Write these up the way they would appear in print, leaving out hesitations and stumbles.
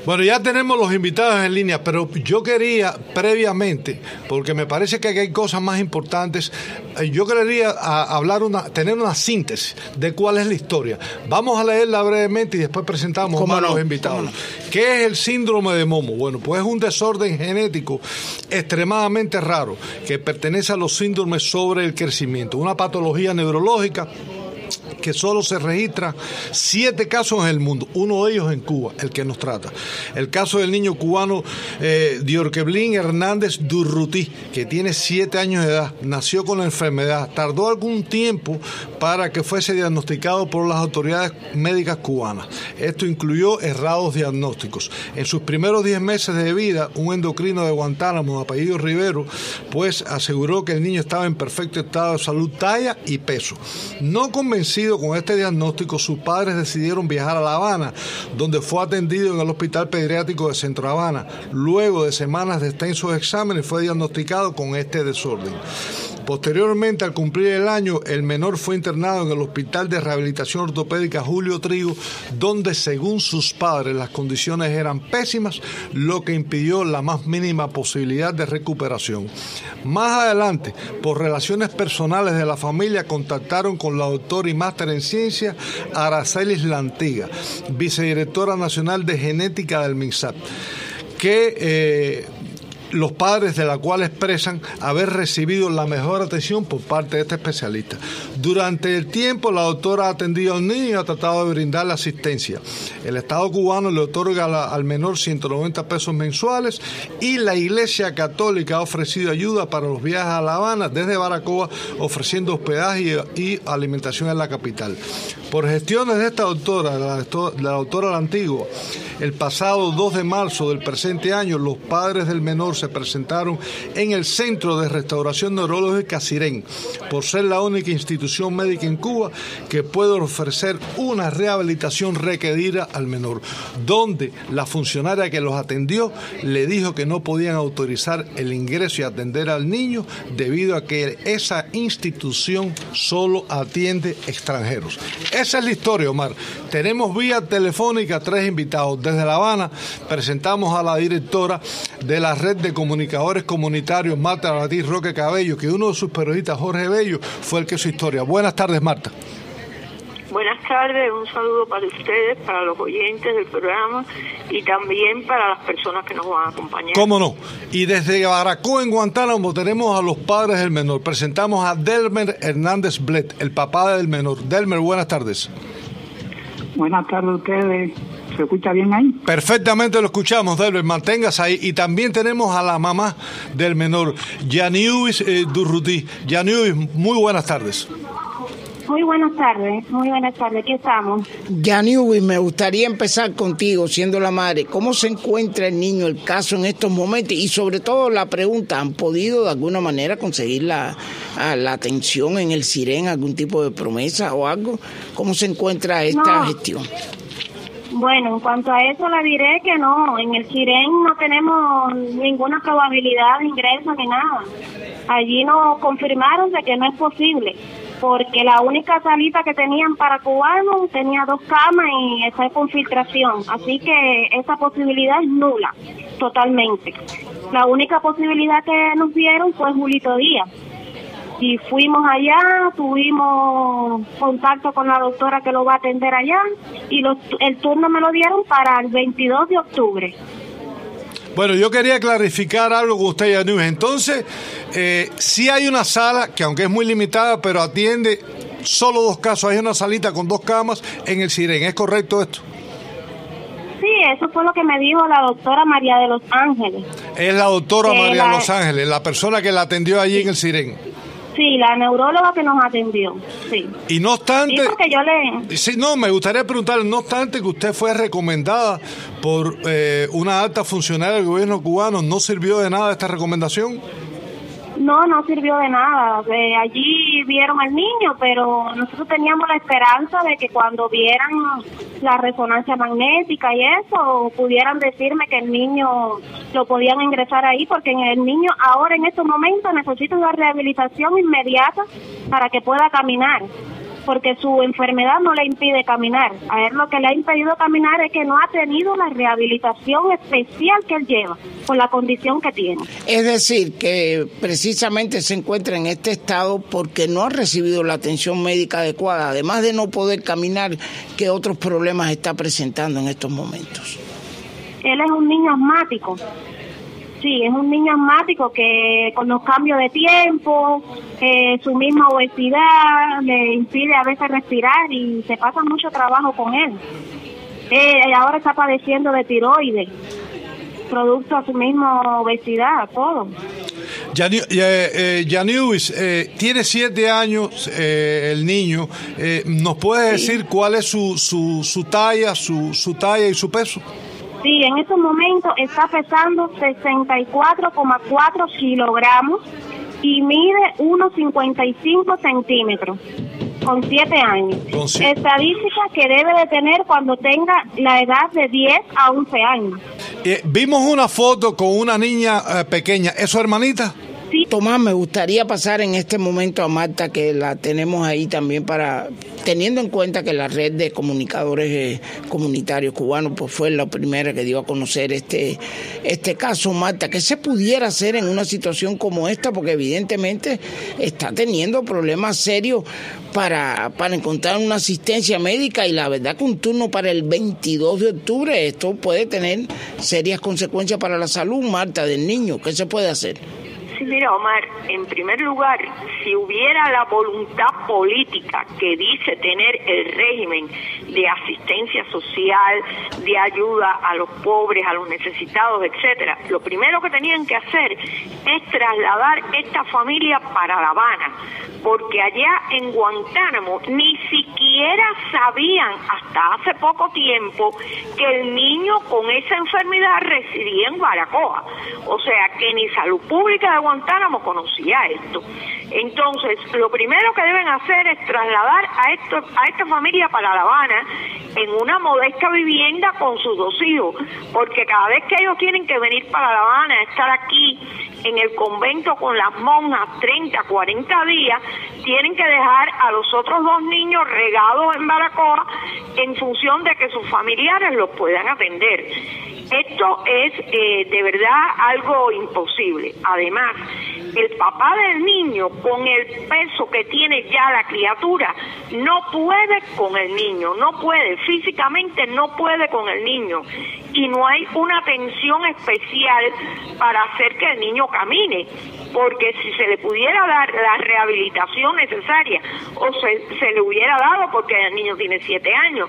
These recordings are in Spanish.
Bueno, ya tenemos los invitados en línea, pero yo quería previamente, porque me parece que hay cosas más importantes, yo quería tener una síntesis de cuál es la historia. Vamos a leerla brevemente y después presentamos a los invitados. ¿Qué es el síndrome de Momo? Bueno, pues es un desorden genético extremadamente raro que pertenece a los síndromes sobre el crecimiento, una patología neurológica que solo se registra 7 casos en el mundo, uno de ellos en Cuba, el que nos trata. El caso del niño cubano Diorqueblin Hernández Durruti, que tiene 7 años de edad, nació con la enfermedad, tardó algún tiempo para que fuese diagnosticado por las autoridades médicas cubanas. Esto incluyó errados diagnósticos. En sus primeros 10 meses de vida, un endocrino de Guantánamo, de apellido Rivero, pues aseguró que el niño estaba en perfecto estado de salud, talla y peso. No convencido con este diagnóstico, sus padres decidieron viajar a La Habana, donde fue atendido en el Hospital Pediátrico de Centro Habana. Luego de semanas de extensos exámenes, fue diagnosticado con este desorden. Posteriormente, al cumplir el año, el menor fue internado en el Hospital de Rehabilitación Ortopédica Julio Trigo, donde, según sus padres, las condiciones eran pésimas, lo que impidió la más mínima posibilidad de recuperación. Más adelante, por relaciones personales de la familia, contactaron con la doctora y máster en ciencia Aracelis Lantiga, vicedirectora nacional de genética del MINSAP, que los padres de la cual expresan haber recibido la mejor atención por parte de este especialista. Durante el tiempo, la doctora ha atendido al niño y ha tratado de brindarle asistencia. El Estado cubano le otorga al menor 190 pesos mensuales y la Iglesia Católica ha ofrecido ayuda para los viajes a La Habana desde Baracoa, ofreciendo hospedaje y alimentación en la capital. Por gestiones de esta doctora, la doctora Lantigua, el pasado 2 de marzo del presente año, los padres del menor se presentaron en el Centro de Restauración Neurológica Sirén, por ser la única institución médica en Cuba que puede ofrecer una rehabilitación requerida al menor, donde la funcionaria que los atendió le dijo que no podían autorizar el ingreso y atender al niño debido a que esa institución solo atiende extranjeros. Esa es la historia, Omar. Tenemos vía telefónica 3 invitados. Desde La Habana presentamos a la directora de la Red de Comunicadores Comunitarios, Marta Ortiz Roque Cabello, que uno de sus periodistas, Jorge Bello, fue el que hizo historia. Buenas tardes, Marta. Buenas tardes, un saludo para ustedes, para los oyentes del programa y también para las personas que nos van a acompañar. ¿Cómo no? Y desde Baracoa, en Guantánamo, tenemos a los padres del menor. Presentamos a Delmer Hernández Blet, el papá del menor. Delmer, buenas tardes. Buenas tardes a ustedes. ¿Se escucha bien ahí? Perfectamente lo escuchamos, Delmer, manténgase ahí. Y también tenemos a la mamá del menor, Yaniuis Durruti. Yaniuis, muy buenas tardes. Muy buenas tardes, aquí estamos. Yaniuis, me gustaría empezar contigo, siendo la madre. ¿Cómo se encuentra el niño, el caso en estos momentos? Y sobre todo la pregunta, ¿han podido de alguna manera conseguir la atención en el Sirén, algún tipo de promesa o algo? ¿Cómo se encuentra esta gestión? Bueno, en cuanto a eso le diré que no, en el Sirén no tenemos ninguna probabilidad de ingreso ni nada. Allí nos confirmaron de que no es posible, porque la única salita que tenían para cubanos tenía 2 camas y está con filtración, así que esa posibilidad es nula, totalmente. La única posibilidad que nos dieron fue Julito Díaz. Y fuimos allá, tuvimos contacto con la doctora que lo va a atender allá y el turno me lo dieron para el 22 de octubre. Bueno, yo quería clarificar algo con usted, Yaniuis. Entonces, sí hay una sala que, aunque es muy limitada, pero atiende solo 2 casos. Hay una salita con 2 camas en el Sirén. ¿Es correcto esto? Sí, eso fue lo que me dijo la doctora María de Los Ángeles. Es la doctora María de Los Ángeles, la persona que la atendió allí en el Sirén. Sí, la neuróloga que nos atendió, sí. Y no obstante... Sí, porque yo Sí, no, me gustaría preguntarle, no obstante que usted fue recomendada por una alta funcionaria del gobierno cubano, ¿no sirvió de nada esta recomendación? No sirvió de nada. Allí vieron al niño, pero nosotros teníamos la esperanza de que cuando vieran la resonancia magnética y eso, pudieran decirme que el niño lo podían ingresar ahí, porque el niño ahora en estos momentos necesita una rehabilitación inmediata para que pueda caminar. porque su enfermedad no le impide caminar. A él lo que le ha impedido caminar es que no ha tenido la rehabilitación especial que él lleva por la condición que tiene. Es decir, que precisamente se encuentra en este estado porque no ha recibido la atención médica adecuada, además de no poder caminar, ¿qué otros problemas está presentando en estos momentos? Él es un niño asmático. Sí, es un niño asmático que con los cambios de tiempo, su misma obesidad le impide a veces respirar y se pasa mucho trabajo con él. Ahora está padeciendo de tiroides, producto a su misma obesidad, todo. Yaniuis, tiene 7 años el niño. ¿Nos puede decir cuál es su talla, su talla y su peso? Sí, en estos momentos está pesando 64,4 kilogramos y mide 1,55 centímetros, con 7 años. Estadística que debe de tener cuando tenga la edad de 10 a 11 años. Vimos una foto con una niña pequeña. ¿Es su hermanita? Sí. Tomás, me gustaría pasar en este momento a Marta, que la tenemos ahí también teniendo en cuenta que la red de comunicadores comunitarios cubanos pues fue la primera que dio a conocer este caso. Marta, ¿qué se pudiera hacer en una situación como esta? Porque evidentemente está teniendo problemas serios para encontrar una asistencia médica, y la verdad que un turno para el 22 de octubre, esto puede tener serias consecuencias para la salud, Marta, del niño. ¿Qué se puede hacer? Sí, mira, Omar, en primer lugar, si hubiera la voluntad política que dice tener el régimen de asistencia social, de ayuda a los pobres, a los necesitados, etcétera, lo primero que tenían que hacer es trasladar esta familia para La Habana, porque allá en Guantánamo ni siquiera sabían hasta hace poco tiempo que el niño con esa enfermedad residía en Baracoa, o sea que ni Salud Pública de Guantánamo conocía esto. Entonces, lo primero que deben hacer es trasladar a esta familia para La Habana en una modesta vivienda con sus 2 hijos, porque cada vez que ellos tienen que venir para La Habana, estar aquí en el convento con las monjas 30, 40 días, tienen que dejar a los otros 2 niños regados en Baracoa en función de que sus familiares los puedan atender. Esto es de verdad algo imposible. Además, el papá del niño, con el peso que tiene ya la criatura, no puede con el niño, no puede, físicamente no puede con el niño, y no hay una atención especial para hacer que el niño camine, porque si se le pudiera dar la rehabilitación necesaria, o se le hubiera dado, porque el niño tiene 7 años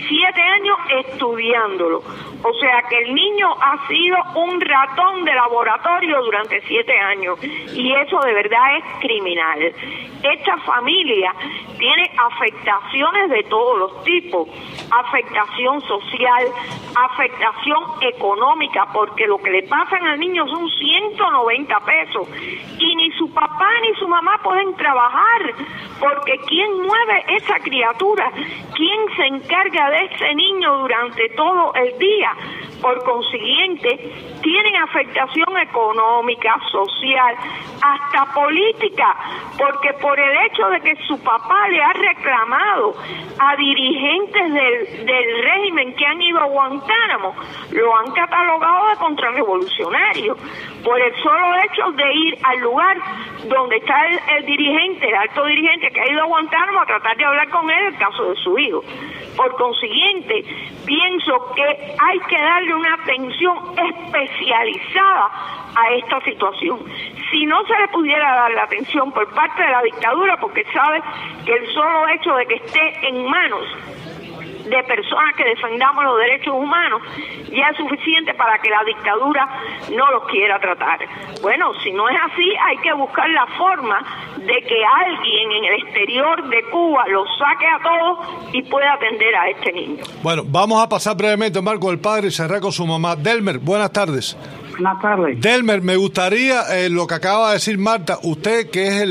estudiándolo, o sea que el niño ha sido un ratón de laboratorio durante 7 años, y eso de verdad es criminal. Esta familia tiene afectaciones de todos los tipos, afectación social, afectación económica, porque lo que le pasa al niño son 190 pesos, y ni su papá ni su mamá pueden trabajar, porque ¿quién mueve esa criatura? ¿Quién se encarga de ese niño durante todo el día? Por consiguiente, tienen afectación económica, social, hasta política, porque por el hecho de que su papá le ha reclamado a dirigentes del régimen que han ido a Guantánamo, lo han catalogado de contrarrevolucionario, por el solo hecho de ir al lugar donde está el dirigente, el alto dirigente que ha ido a Guantánamo a tratar de hablar con él el caso de su hijo. Por consiguiente, pienso que hay que darle una atención especializada a esta situación. Si no se le pudiera dar la atención por parte de la dictadura, porque sabe que el solo hecho de que esté en manos de personas que defendamos los derechos humanos ya es suficiente para que la dictadura no los quiera tratar. Bueno, si no es así, hay que buscar la forma de que alguien en el exterior de Cuba los saque a todos y pueda atender a este niño. Bueno, vamos a pasar brevemente, Marco, el padre, y cerrar con su mamá. Delmer, buenas tardes. Buenas tardes. Delmer, me gustaría lo que acaba de decir Marta, usted que es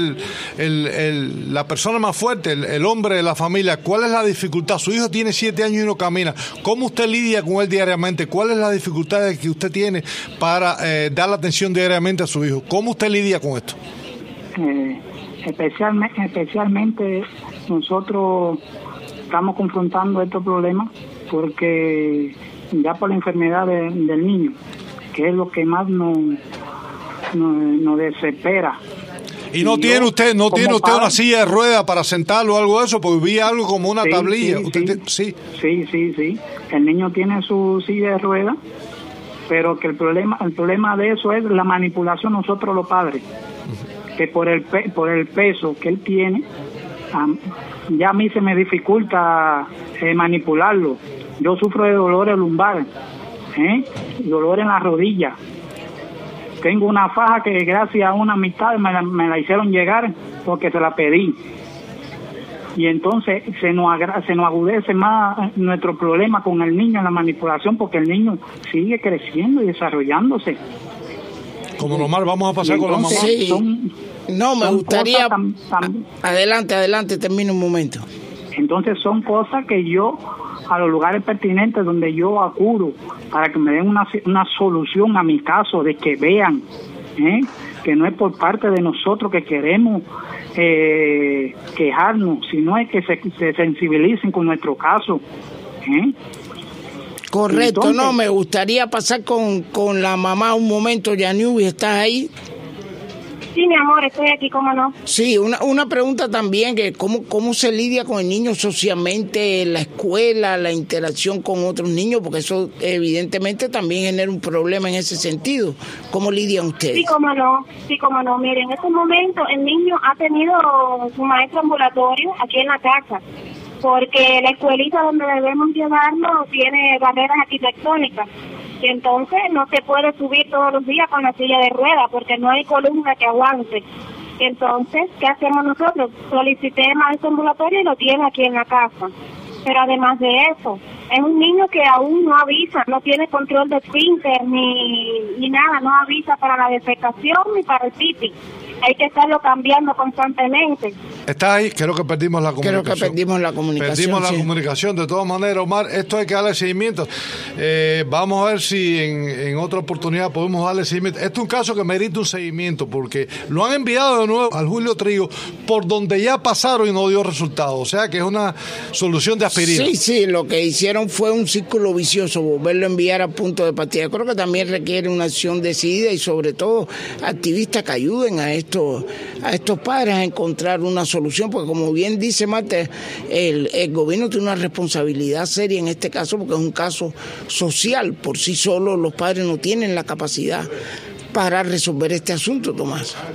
la persona más fuerte, el hombre de la familia, ¿cuál es la dificultad? Su hijo tiene 7 años y no camina. ¿Cómo usted lidia con él diariamente? ¿Cuál es la dificultad que usted tiene para dar la atención diariamente a su hijo? ¿Cómo usted lidia con esto? Especialmente nosotros estamos confrontando estos problemas porque ya por la enfermedad del niño, que es lo que más nos desespera. ¿Y no tiene usted una silla de ruedas para sentarlo o algo de eso? Porque vi algo como una tablilla. Sí. El niño tiene su silla de ruedas, pero que el problema de eso es la manipulación nosotros los padres, que por el peso que él tiene, ya a mí se me dificulta manipularlo. Yo sufro de dolores lumbares, dolor en la rodilla. Tengo una faja que gracias a una amistad me la hicieron llegar porque se la pedí. Y entonces se nos agudece más nuestro problema con el niño en la manipulación, porque el niño sigue creciendo y desarrollándose. Como normal, vamos a pasar con la mamá. Sí. Me gustaría... Adelante, termino un momento. Entonces son cosas que yo, a los lugares pertinentes donde yo acudo, para que me den una solución a mi caso, de que vean que no es por parte de nosotros que queremos quejarnos, sino es que se sensibilicen con nuestro caso. Correcto. Entonces, me gustaría pasar con la mamá un momento. Yaniubi, ¿estás ahí? Sí, mi amor, estoy aquí, ¿cómo no? Sí, una pregunta también, que cómo se lidia con el niño socialmente en la escuela, la interacción con otros niños, porque eso evidentemente también genera un problema en ese sentido. ¿Cómo lidian ustedes? Sí, cómo no. Miren, en estos momentos el niño ha tenido su maestro ambulatorio aquí en la casa, porque la escuelita donde debemos llevarlo tiene barreras arquitectónicas. Y entonces no se puede subir todos los días con la silla de ruedas porque no hay columna que aguante. Entonces, ¿qué hacemos nosotros? Solicité maestro ambulatorio y lo tiene aquí en la casa. Pero además de eso, es un niño que aún no avisa, no tiene control de esfínter ni nada, no avisa para la defecación ni para el pipí. Hay que estarlo cambiando constantemente. Está ahí, creo que perdimos la comunicación. Creo que perdimos la comunicación. De todas maneras, Omar, esto hay que darle seguimiento. Vamos a ver si en otra oportunidad podemos darle seguimiento. Este es un caso que merita un seguimiento, porque lo han enviado de nuevo al Julio Trigo, por donde ya pasaron y no dio resultado. O sea que es una solución de aspirina. Sí, lo que hicieron fue un círculo vicioso, volverlo a enviar a punto de partida. Creo que también requiere una acción decidida y sobre todo activistas que ayuden a estos padres a encontrar una solución, porque como bien dice Marta, el gobierno tiene una responsabilidad seria en este caso, porque es un caso social. Por sí solo los padres no tienen la capacidad para resolver este asunto, Tomás.